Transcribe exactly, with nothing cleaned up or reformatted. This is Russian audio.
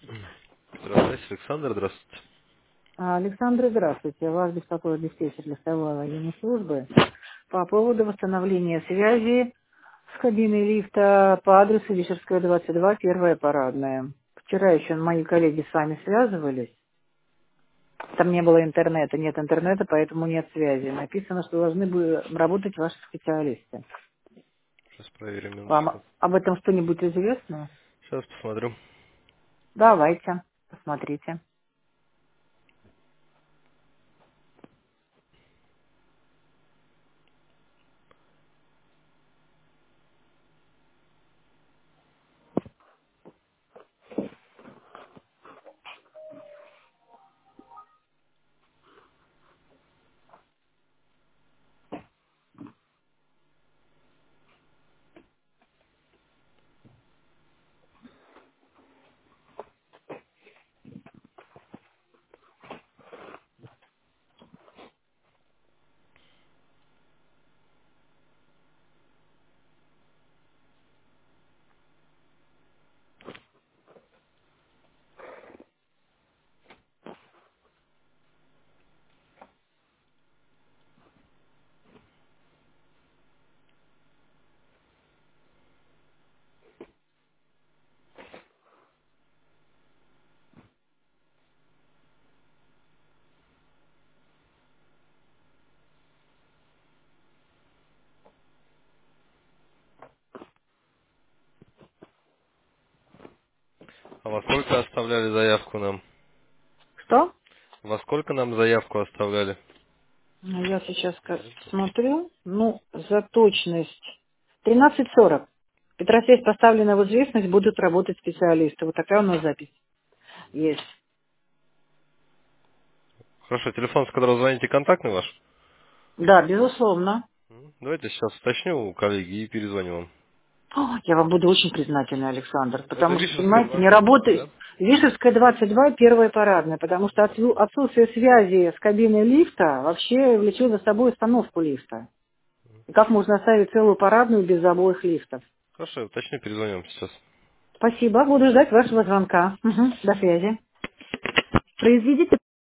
Здравствуйте, Александр, здравствуйте. А, Александр, здравствуйте. Вас беспокоит диспетчер лифтовой военной службы по поводу восстановления связи с кабиной лифта по адресу Вишерская, двадцать два, первая парадная. Вчера еще мои коллеги с вами связывались. Там не было интернета, нет интернета, поэтому нет связи. Написано, что должны бы работать ваши специалисты. Сейчас проверим Вам минуточку. об этом что-нибудь известно? Сейчас посмотрю. Давайте, посмотрите. А во сколько оставляли заявку нам? Что? Во сколько нам заявку оставляли? Ну, я сейчас ка- смотрю. Ну, за точность. тринадцать сорок. Петросвязь поставлена в известность, будут работать специалисты. Вот такая у нас запись есть. Хорошо, телефон, с которого звоните, контактный ваш? Да, безусловно. М, Давайте сейчас уточню у коллеги и перезвоню вам. О, я вам буду очень признательна, Александр, Это потому что, Вишерская понимаете, не двадцать два, работает. да? Вишерская, двадцать два, первая парадная, потому что отсу- отсутствие связи с кабиной лифта вообще влечет за собой остановку лифта. И как можно оставить целую парадную без обоих лифтов? Хорошо, я уточню, перезвоню вам сейчас. Спасибо, буду ждать вашего звонка. Мгм, до связи. Произведите